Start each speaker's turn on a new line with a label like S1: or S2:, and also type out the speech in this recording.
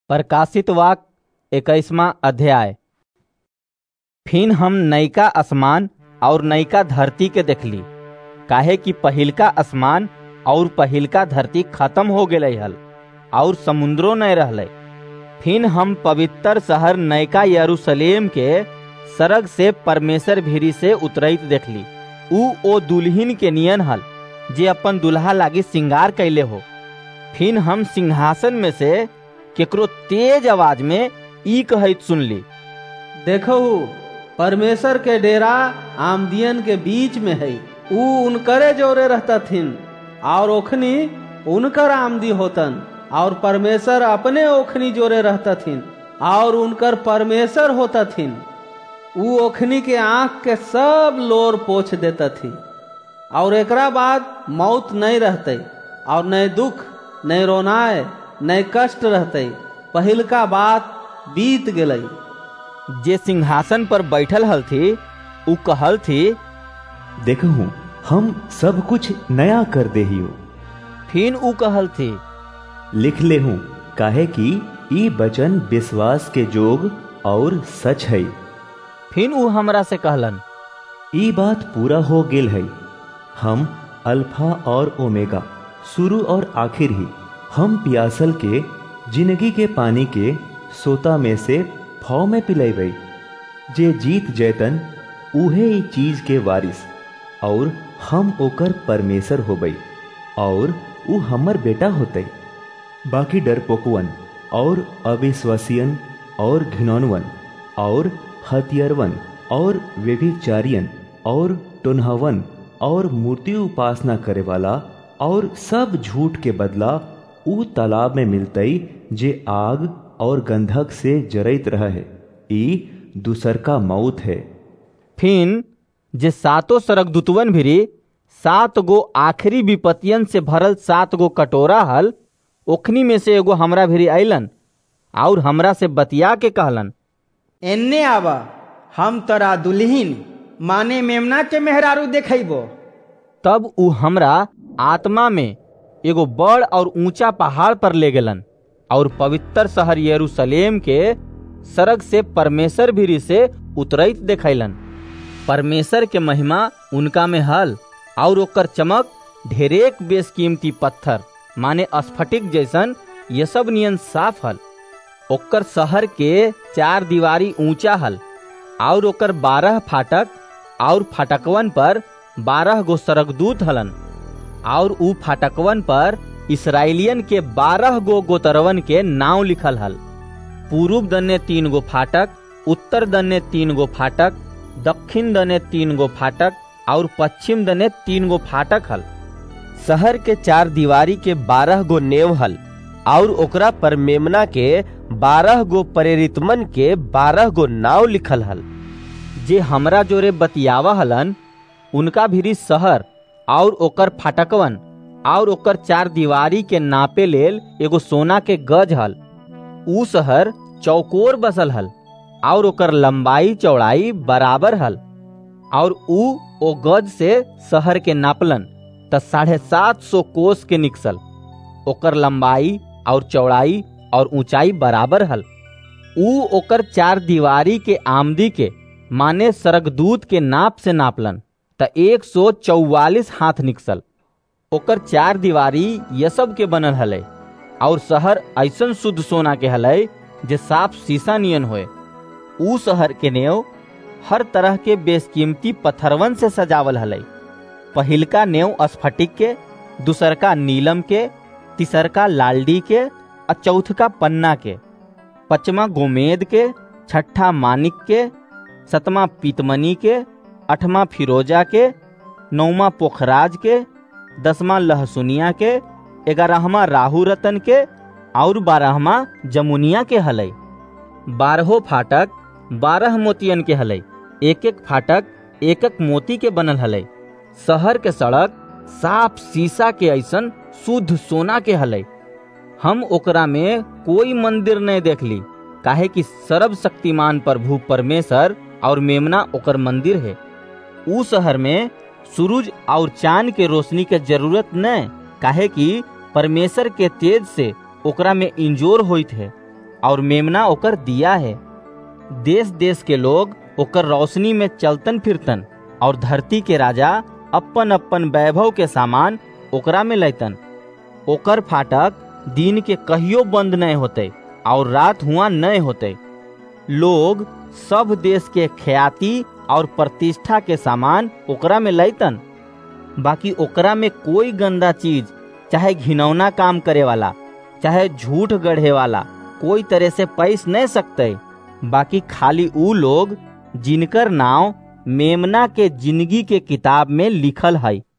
S1: प्रकाशित वाक्य 21वां अध्याय। फिर हम नयका आसमान और नयका धरती के देखली, काहे कि पहिलका आसमान और पहिलका धरती खत्म हो गए हल और समुद्रो नहीं रहले। फिर हम पवित्र शहर नयका यरूशलेम के सरग से परमेश्वर भीरी से उतरैत देखली। ओ दुल्हिन के नियन हल जे अपन दुल्हा लागी श्रृंगार कैले हो। फिर हम सिंहासन में से केकरो तेज आवाज में ई कहत सुनली,
S2: देखो परमेश्वर के डेरा आमदियन के बीच में है। ऊ उनकरे जोरे रहता थिन और ओखनी उनकर आमदी होतन, और परमेश्वर अपने ओखनी जोरे रहता थिन और उनकर परमेश्वर होता थिन। ऊ ओखनी के आंख के सब लोर पोछ देता थी, और एकरा बाद मौत नहीं रहते, और नहीं दुख, नहीं रोनाए, नहीं कष्ट रहते। पहिलका बात बीत गई।
S1: जे सिंहासन पर बैठल हल थी ऊ कहल थी,
S3: देखहूँ हम सब कुछ नया कर देहियो।
S1: फिर ऊ कहल थी,
S3: लिख ले हूँ, काहे कि ई वचन विश्वास के जोग और सच है।
S1: फिर ऊ हमरा से कहलन,
S3: ई बात पूरा हो गेल है। हम अल्फा और ओमेगा, शुरू और आखिर ही। हम पियासल के जिंदगी के पानी के सोता में से फौ में पिलेबै। जे जीत जैतन उहे ई चीज के वारिस, और हम ओकर परमेश्वर होबै, और ऊ हमर बेटा होते। बाकी डरपोकवन और अविश्वासियन और घिनौनवन और हथियारवन और व्यभिचारियन और टोन्हवन और मूर्ति उपासना करे वाला और सब झूठ के बदला ऊ तालाब में मिलतई जे आग और गंधक से जरैत रह है। ई दूसरका मौत है।
S1: फिर जे सातों सरकदूतवन भिरी 7 गो आखिरी विपत्तियन से भरल 7 गो कटोरा हल, ओखनी में से एगो हमरा भिरी अइलन और हमरा से बतिया के कहलन,
S4: एन्ने आवा, हम तोरा दुल्हिन माने मेमना के मेहरारू देखैबो।
S1: तब ऊ हमरा आत्मा में एगो बड़ और ऊंचा पहाड़ पर ले गेलन और पवित्र शहर यरूशलेम के सरग से परमेश्वर भीरी से उतरैत देखैलन। परमेश्वर के महिमा उनका में हल और ओकर चमक ढेरेक बेशकीमती पत्थर माने स्फटिक जैसन ये सब नियन साफ हल। ओकर शहर के 4 दीवारी ऊंचा हल और ओकर 12 फाटक, और फाटकवन पर 12 गो सरगदूत हलन, और ऊ फाटकवन पर इसराइलियन के 12 गो गोत्रवन के नाम लिखल हल। पूर्व दन्ने 3 गो फाटक, उत्तर दन्ने 3 गो फाटक, दक्षिण दन्ने 3 गो फाटक और पश्चिम दन्ने 3 गो फाटक हल। शहर के 4 दीवारी के 12 गो नेव हल, और ओकरा पर मेमना के 12 गो प्रेरितमन के 12 गो नाव लिखल हल। जे हमरा जोरे बतियावा हलन उनका भीरी शहर और ओकर फाटकवन और ओकर 4 दीवारी के नापे लेल एगो सोना के गज हल। ऊ शहर चौकोर बसल हल और ओकर लंबाई चौड़ाई बराबर हल, और ऊ ओ गज से शहर के नापलन त 750 कोस के निकसल। ओकर लंबाई और चौड़ाई और ऊंचाई बराबर हल। ऊ ओकर 4 दीवारी के आमदी के माने सरगदूत के नाप से नापलन त 144 हाथ निकसल। ओकर 4 दीवारी ये सब के बनल हले, और शहर ऐसन शुद्ध सोना के हले जे साफ शीशा नियन होए। ऊ शहर के नेव हर तरह के बेशकीमती पत्थरवन से सजावल हले। पहिलका नेव स्फटिक के, दूसरका नीलम के, तीसरका लालडी के, और चौथका पन्ना के, 5वां गोमेद के, 6ठा मानिक के, 7वां पीतमनी के, 8वां फिरोजा के, 9वां पोखराज के, 10वां लहसुनिया के, 11वां राहु रतन के और 12वां जमुनिया के हलै। 12 फाटक 12 मोतियन के हलै। एक फाटक एक मोती के बनल हलै। शहर के सड़क साफ शीशा के ऐसन शुद्ध सोना के हलै। हम ओकरा में कोई मंदिर नहीं देखली, काहे कि सर्वशक्तिमान प्रभु परमेश्वर और मेमना ओकर मंदिर है। ऊ शहर में सूरज और चांद के रोशनी के जरूरत नहीं, काहे कि परमेश्वर के तेज से ओकरा में इंजोर होइत है। और मेमना ओकर दिया है। देश देश के लोग ओकर रोशनी में चलतन फिरतन, और धरती के राजा अपन अपन वैभव के सामान ओकरा में लैतन। ओकर फाटक दिन के कहियो बंद नहीं होते और रात हुआ नहीं होते। लोग सब देश के ख्याति और प्रतिष्ठा के सामान ओकरा में लैतन। बाकी ओकरा में कोई गंदा चीज, चाहे घिनौना काम करे वाला, चाहे झूठ गढ़े वाला, कोई तरह से पैस नहीं सकते। बाकी खाली ऊ लोग जिनकर नाम मेमना के जिंदगी के किताब में लिखल है।